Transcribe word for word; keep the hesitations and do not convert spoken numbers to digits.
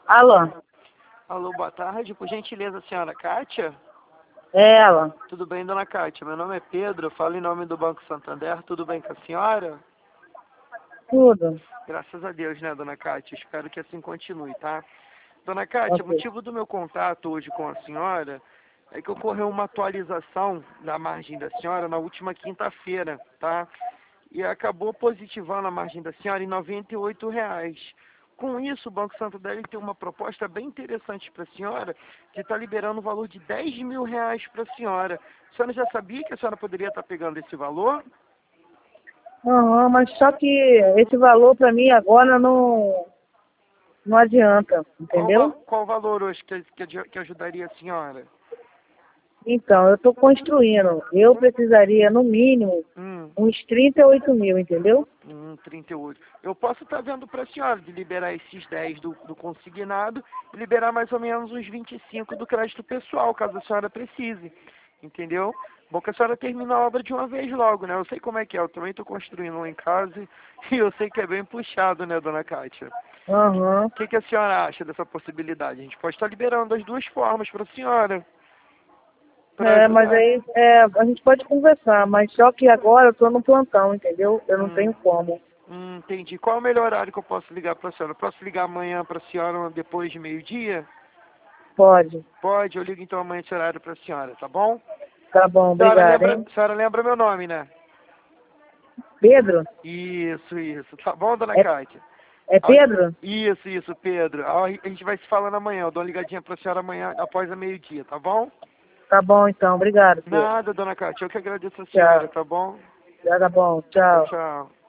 Alô? Alô, boa tarde. Por gentileza, senhora Kátia? É ela. Tudo bem, dona Kátia? Meu nome é Pedro, eu falo em nome do Banco Santander. Tudo bem com a senhora? Tudo. Graças a Deus, né, dona Kátia? Espero que assim continue, tá? Dona Kátia, o Ok. motivo do meu contato hoje com a senhora é que ocorreu uma atualização da margem da senhora na última quinta-feira, tá? E acabou positivando a margem da senhora em noventa e oito reais. Com isso, o Banco Santander tem uma proposta bem interessante para a senhora, que está liberando o valor de dez mil reais para a senhora. A senhora já sabia que a senhora poderia estar pegando esse valor? Aham, mas só que esse valor para mim agora não, não adianta, Qual, va- entendeu? qual valor hoje que, que, que ajudaria a senhora? Então, eu estou construindo. Eu precisaria, no mínimo, Hum. uns trinta e oito mil, entendeu? Hum, trinta e oito. Eu posso estar vendo para a senhora de liberar esses dez do, do consignado e liberar mais ou menos uns vinte e cinco do crédito pessoal, caso a senhora precise. Entendeu? Bom que a senhora termina a obra de uma vez logo, né? Eu sei como é que é, eu também estou construindo um em casa e eu sei que é bem puxado, né, dona Kátia? Aham. O que, que a senhora acha dessa possibilidade? A gente pode estar liberando das duas formas para a senhora. Para É, mas ajudar. aí é, a gente pode conversar, mas só que agora eu estou no plantão, entendeu? Eu não Hum. tenho como. Hum, entendi. Qual é o melhor horário que eu posso ligar para a senhora? Eu posso ligar amanhã para a senhora depois de meio-dia? Pode. Pode, eu ligo então amanhã esse horário para a senhora, tá bom? Tá bom, A senhora obrigada, lembra, hein? a senhora lembra meu nome, né? Pedro? Isso, isso. Tá bom, dona É, Kátia? é Ai, Pedro? isso, isso, Pedro. Ai, A gente vai se falando amanhã. Eu dou uma ligadinha para a senhora amanhã após a meio-dia, tá bom? Tá bom então, obrigado, Pedro. Nada, dona Kátia. Eu que agradeço a senhora, Tchau. tá bom? Já tá bom, Tchau, tchau. tchau.